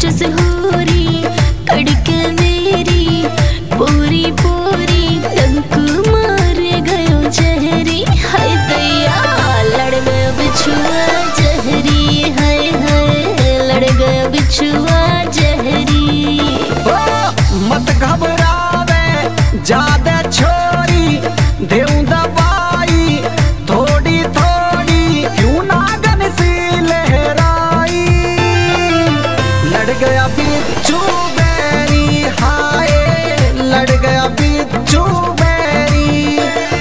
चस हो रही कड़के मेरी पूरी पूरी डंक मार गयो जहरी। हाय दैया लड़ गयो बिछुआ जहरी, हाय हाय लड़ गयो बिछुआ जहरी। मत घबरावे ज्यादा छोरी, देऊं दवाई थोड़ी थोड़ी, क्यों नागन सी लहराई। लड़ गया बिच्छू बैरी, हाय लड़ गया बिच्छू बैरी।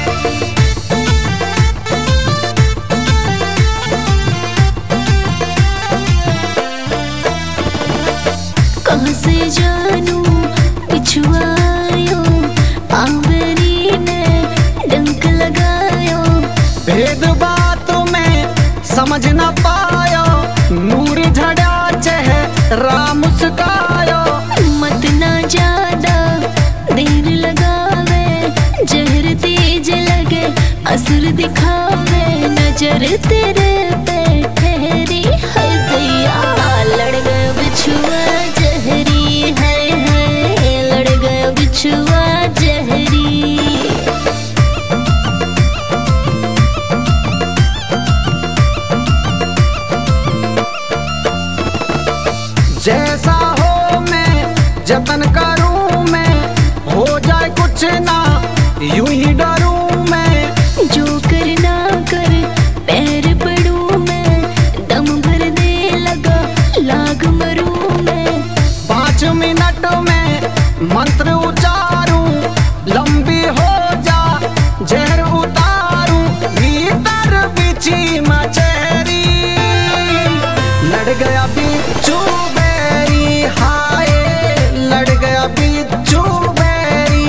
कहाँ से जानू बिछुआ आयो, आंगरी ने डंक लगायो। भेद बात में समझ न पायो, नूर झड़ा चेहरा मुस्कायो। मत ना ज्यादा देर लगावे, जहर तेज लगे असुर दिखावे। नजर तेरे पे ठहरी, हाय दैया लड़ गयो बिछुआ जहरी, हाय हाय लड़ गयो बिछुआ जहरी। जैसा हो मैं जतन करूं मैं, हो जाए कुछ ना यूं ही डरूं मैं। जो करना कर पैर पड़ूं मैं, दम भर दे लगा लाग मरूं मैं। 5 मिनट में मंत्र उचारूं, लंबी हो जा जहर उतारूं। भीतर बिछी मचहरी, लड़ गया बिच्छू बैरी, हाय लड़ गया बिच्छू बैरी।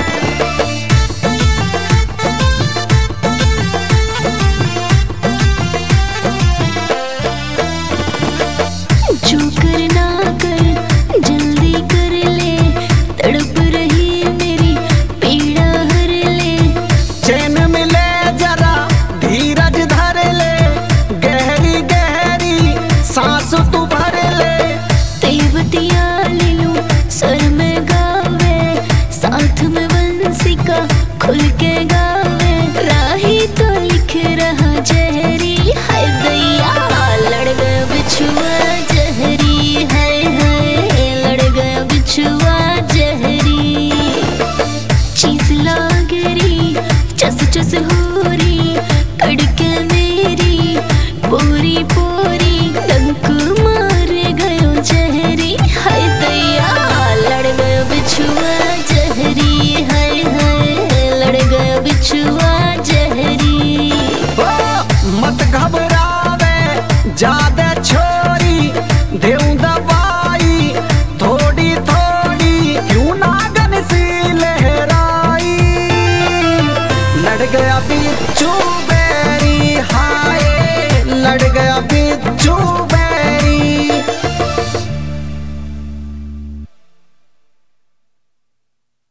जो करना कर जल्दी कर ले, तड़प रही मेरी पीड़ा हर ले। चैन मिले जरा धीरज धर ले, गहरी गहरी सांस तू भर ले। तेवतिया ले लूं सर में गावे, साथ में बंसिका खुल के गावे। राही तो लिख रहा जहरी, हाय दैया लड़ गयो बिछुआ जहरी, हाय हाय लड़ गयो बिछुआ जहरी। चीज लागरी चस चस हो रही कड़के मेरी पूरी पूरी डंक मार गयो जहरी। हाय दैया लड़ गयो बिछुआ जहरी, हाय हाय लड़ गयो बिछुआ जहरी। मत घबरावे ज्यादा छोरी, देऊं दवाई थोड़ी थोड़ी, क्यों नागन सी लहराई। लड़ गया बिच्छू